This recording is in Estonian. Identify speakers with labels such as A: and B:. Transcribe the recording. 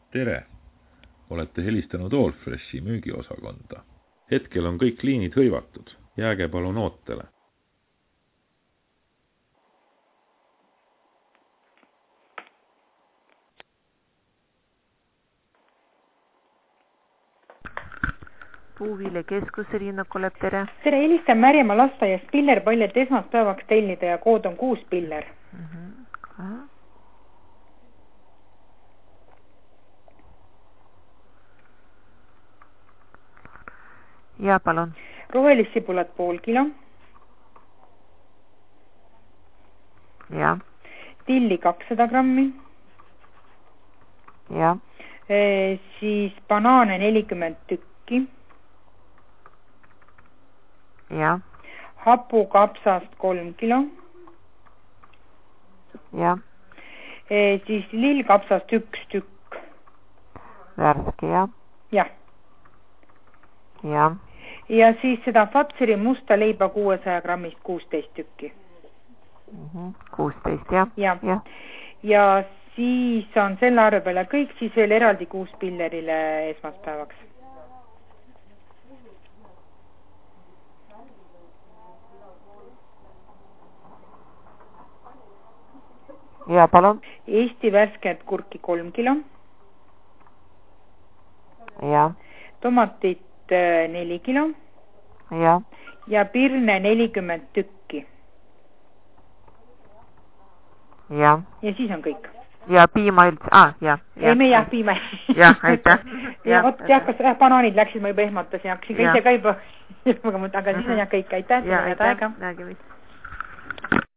A: Tere! Olete helistanud Allfreshi müügiosakonda. Hetkel on kõik liinid hõivatud. Jääge palun ootele.
B: Puuviile keskuse Riinnak oleb tere.
C: Tere, helistan Märjamaa lasteaiast pillerpalled esmaspäevaks tellida ja kood on 6 piller.
B: Ja palun.
C: Rohelissipulat pool kilo.
B: Ja.
C: Tilli 200 grammi.
B: Ja.
C: Siis banaane 40 tükki.
B: Ja.
C: Hapukapsast 3 kilo.
B: Ja.
C: Siis lillkapsast 1 tükk.
B: Värske ja.
C: Jah.
B: Ja.
C: Ja siis seda Fatseri musta leiba 600 grammist 16 tükki.
B: 16 ja.
C: Ja. Ja siis on selle arve peale kõik, siis veel eraldi 6 pillerile esmaspäevaks.
B: Ja palun.
C: Eesti värsket kurki 3 kilo.
B: Ja.
C: Tomatit 4 kilo.
B: Ja.
C: Ja pirne 40 tükki.
B: Ja.
C: Ja siis on kõik.
B: Ja piima üldse. Ja.
C: Ei, me jah, piima.
B: Jah, aitäh.
C: Ja vot jah, kas banaanid läksid, ma juba ehmatasin, hakkasin ka ise ka juba, aga siis on jah kõik, aitäh.
B: Ja, aitäh. Nägemist.